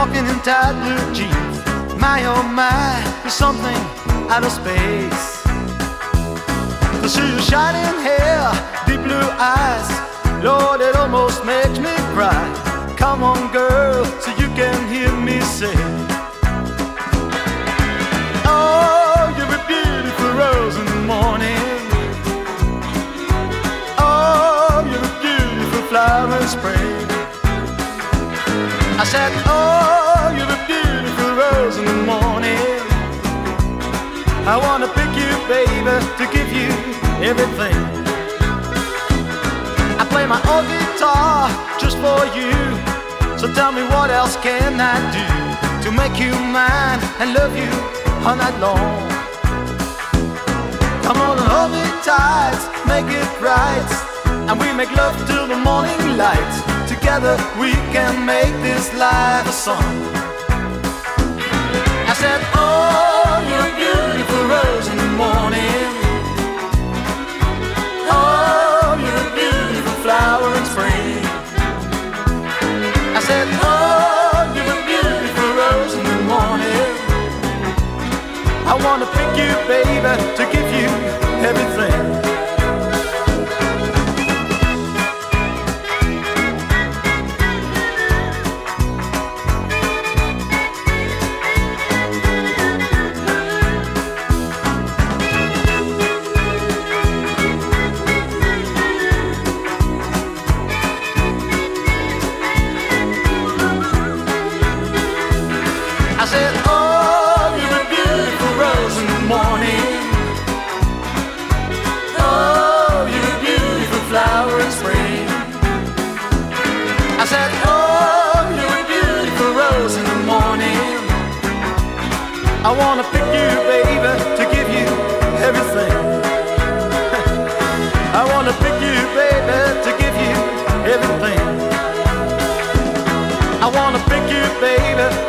walking in tight blue jeans. My oh my, you're something out of space. To see your shining hair, deep blue eyes, Lord, it almost makes me cry. Come on girl, so you can hear me say, oh, you're a beautiful rose in the morning. Oh, you're a beautiful flower in spring. I said, oh, you're a beautiful rose in the morning. I wanna pick you, baby, to give you everything. I play my old guitar just for you. So tell me what else can I do to make you mine and love you all night long. Come on and hold me tight, make it right, and we make love till the morning light. Together we can make this life a song. I said, oh, you're a beautiful rose in the morning. Oh, you're a beautiful flower in spring. I said, oh, you're a beautiful rose in the morning. I wanna pick you, baby, to give you everything. I said, oh, you're a beautiful rose in the morning. Oh, you're a beautiful flower in spring. I said, oh, you're a beautiful rose in the morning. I wanna pick you, baby, to give you everything. I wanna pick you, baby, to give you everything. I wanna pick you, baby,